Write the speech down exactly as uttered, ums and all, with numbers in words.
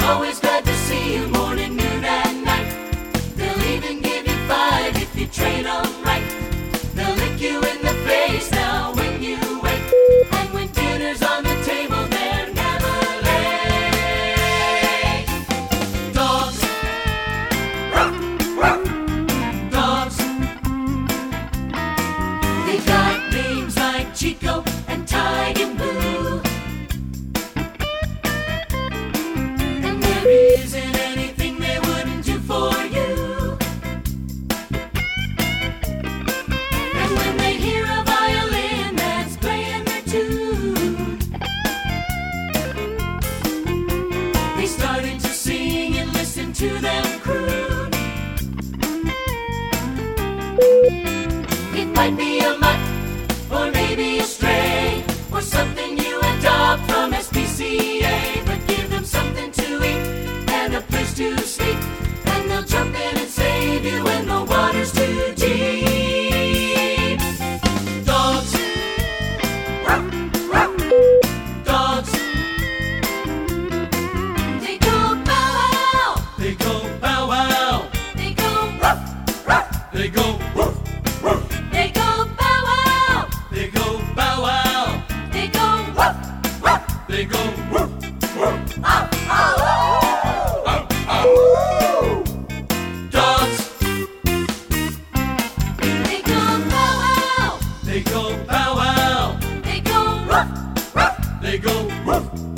always glad to see you morning, noon, and night. They'll even give you five if you train them right. They'll lick you in the face now when you wake. And when dinner's on the table, they're never late. Dogs. Dogs. They got names like Chico and Tiger Blue. And there isn't anything they wouldn't do for you. And when they hear a violin that's playing their tune, they started to sing and listen to them croon. It might be a mutt, or maybe a stray, or something you adopt from S P C A. But give them something to eat and a place to sleep, and they'll jump in and save you when the water's too deep. Dogs. Dogs. They go bow wow. They go bow wow. They go ruff, ruff. They go woof, woof. They go bow wow. They go bow wow. They go ruff, ruff. They go woof, woof. Ow, ow, Ow, ow. Dogs. They go bow wow. They go bow wow. They go ruff, ruff. They go woof,